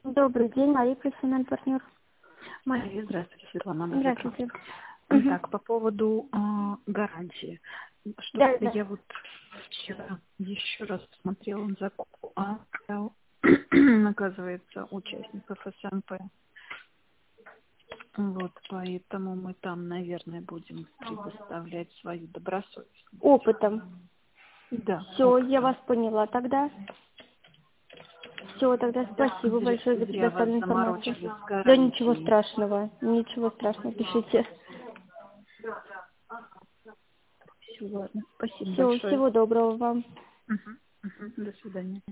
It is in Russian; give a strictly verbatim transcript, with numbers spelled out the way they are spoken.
Добрый день, Мария, профессиональный партнер. Мария, здравствуйте, Светлана. Доброе утро. Здравствуйте. Мгм. Так, по поводу а, гарантии. Да, Что-то да. я вот вчера еще раз посмотрела закупку, а да, оказывается, участников СНП. Вот, поэтому мы там, наверное, будем предоставлять свою добросовестность. Опытом. Да. Все, я вас поняла тогда. Все, тогда спасибо Зря, большое за зря вас предоставленную информацию. заморочили с Да ничего гарантией. страшного, ничего страшного, пишите. Все, ладно. Спасибо Все, большое. всего доброго вам. Мгм, мгм. До свидания.